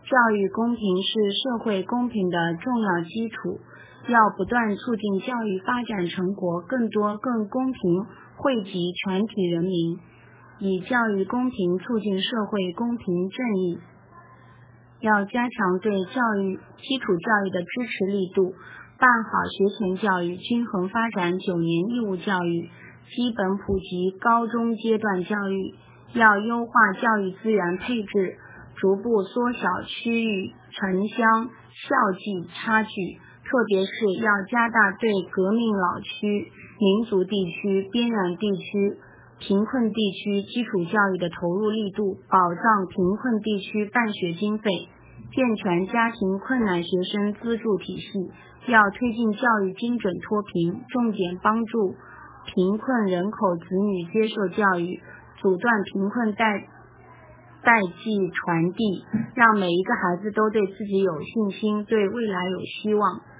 教育公平是社会公平的重要基础，要不断促进教育发展成果更多更公平，惠及全体人民，以教育公平促进社会公平正义。要加强对基础教育的支持力度，办好学前教育、均衡发展9年义务教育、基本普及高中阶段教育，要优化教育资源配置，逐步缩小区域、城乡、校际差距，特别是要加大对革命老区、民族地区、边远地区、贫困地区基础教育的投入力度，保障贫困地区办学经费，健全家庭困难学生资助体系，要推进教育精准脱贫，重点帮助贫困人口子女接受教育，阻断贫困代际传递，让每一个孩子都对自己有信心，对未来有希望。